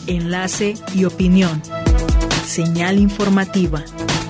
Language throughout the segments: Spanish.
enlace y opinión. Señal informativa.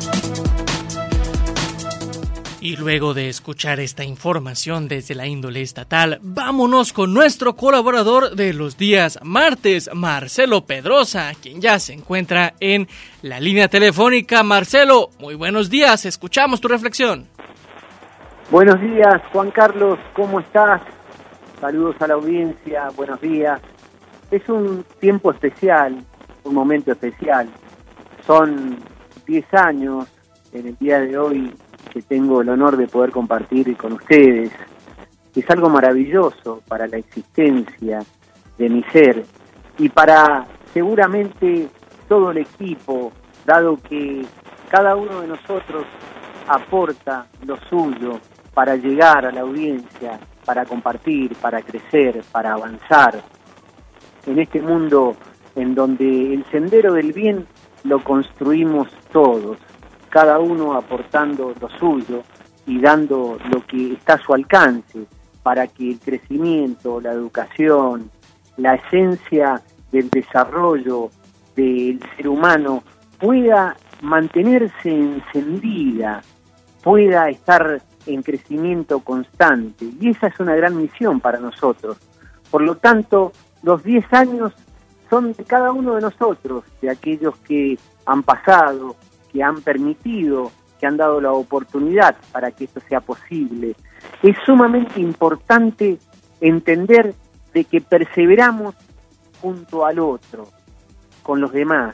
Y luego de escuchar esta información desde la índole estatal, vámonos con nuestro colaborador de los días martes, Marcelo Pedrosa, quien ya se encuentra en la línea telefónica. Marcelo, muy buenos días, escuchamos tu reflexión. Buenos días, Juan Carlos, ¿cómo estás? Saludos a la audiencia, buenos días. Es un tiempo especial, un momento especial. Son 10 años en el día de hoy que tengo el honor de poder compartir con ustedes. Es algo maravilloso para la existencia de mi ser y para seguramente todo el equipo, dado que cada uno de nosotros aporta lo suyo para llegar a la audiencia, para compartir, para crecer, para avanzar en este mundo en donde el sendero del bien lo construimos todos, cada uno aportando lo suyo y dando lo que está a su alcance para que el crecimiento, la educación, la esencia del desarrollo del ser humano pueda mantenerse encendida, pueda estar en crecimiento constante. Y esa es una gran misión para nosotros. Por lo tanto, los 10 años son de cada uno de nosotros, de aquellos que han pasado, que han permitido, que han dado la oportunidad para que esto sea posible. Es sumamente importante entender de que perseveramos junto al otro, con los demás.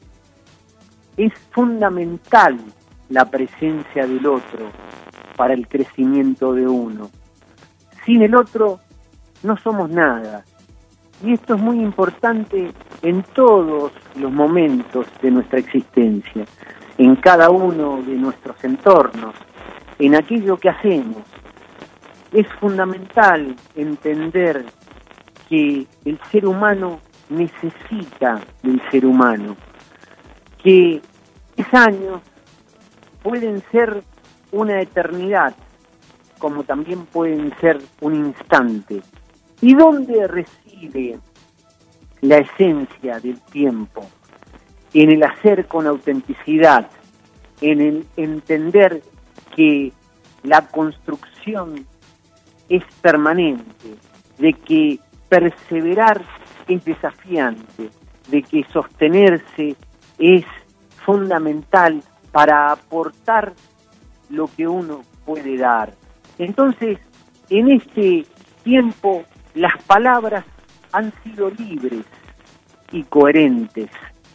Es fundamental la presencia del otro para el crecimiento de uno. Sin el otro no somos nada. Y esto es muy importante en todos los momentos de nuestra existencia, en cada uno de nuestros entornos, en aquello que hacemos. Es fundamental entender que el ser humano necesita del ser humano, que 10 años pueden ser una eternidad, como también pueden ser un instante. ¿Y dónde reside la esencia del tiempo? En el hacer con autenticidad, en el entender que la construcción es permanente, de que perseverar es desafiante, de que sostenerse es fundamental para aportar lo que uno puede dar. Entonces, en este tiempo, las palabras han sido libres y coherentes.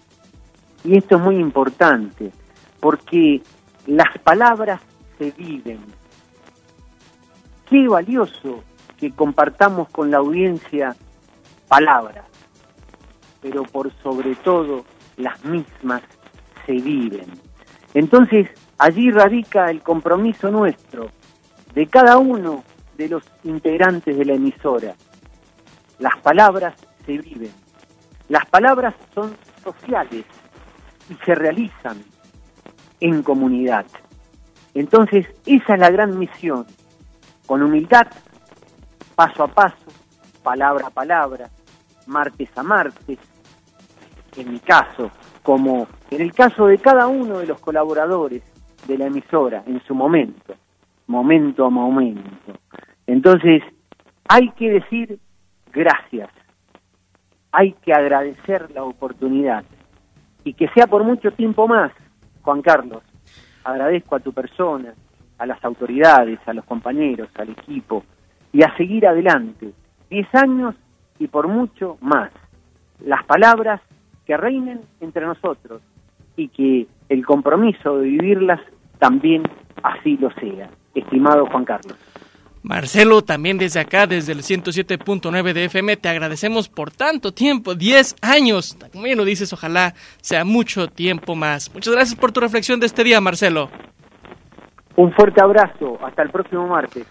Y esto es muy importante, porque las palabras se viven. Qué valioso que compartamos con la audiencia palabras, pero por sobre todo las mismas se viven. Entonces, allí radica el compromiso nuestro, de cada uno de los integrantes de la emisora. Las palabras se viven. Las palabras son sociales y se realizan en comunidad. Entonces, esa es la gran misión. Con humildad, paso a paso, palabra a palabra, martes a martes, en mi caso, como en el caso de cada uno de los colaboradores de la emisora, en su momento, momento a momento. Entonces, hay que decir gracias, hay que agradecer la oportunidad, y que sea por mucho tiempo más, Juan Carlos. Agradezco a tu persona, a las autoridades, a los compañeros, al equipo, y a seguir adelante. 10 años y por mucho más. Las palabras que reinen entre nosotros y que el compromiso de vivirlas también así lo sea. Estimado Juan Carlos. Marcelo, también desde acá, desde el 107.9 de FM, te agradecemos por tanto tiempo, 10 años. Como bien lo dices, ojalá sea mucho tiempo más. Muchas gracias por tu reflexión de este día, Marcelo. Un fuerte abrazo, hasta el próximo martes.